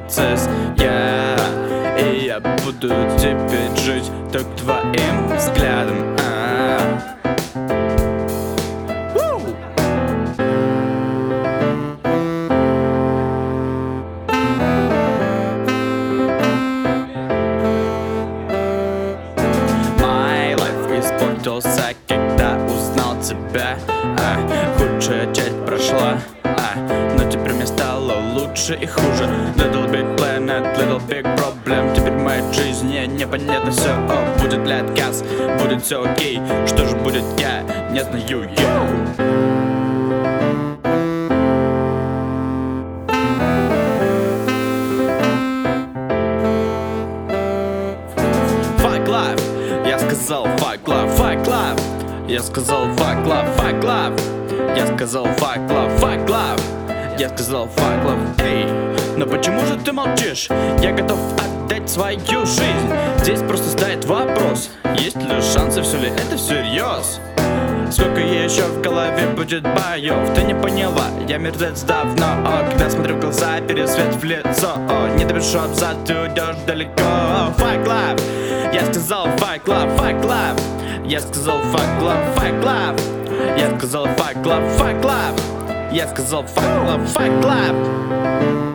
процесс, и я буду теперь жить только твоим взглядом. My life испортился, когда узнал тебя. Худшая часть прошла, но теперь мне стало лучше и хуже. Little big planet, little big problem. Теперь в моей жизни непонятно все. Будет ли отказ, будет все окей. Что же будет, я не знаю, Fuck life, я сказал fuck love, fuck love. Я сказал fuck love, fuck love. Я сказал fuck love, fuck love. Я сказал fuck love, эй. Но почему же ты молчишь? Я готов отдать свою жизнь. Здесь просто стоит вопрос: есть ли шансы, все ли это всерьез? Сколько еще в голове будет боев? Ты не поняла, я мертвец давно. Когда смотрю в глаза, пересвет в лицо. Не добежишь обзад, ты уйдешь далеко. Fuck love. Я сказал fuck love, fuck love. Я сказал fuck love, fuck love. Я сказал fuck love, fuck love. Я сказал fuck love, fuck love.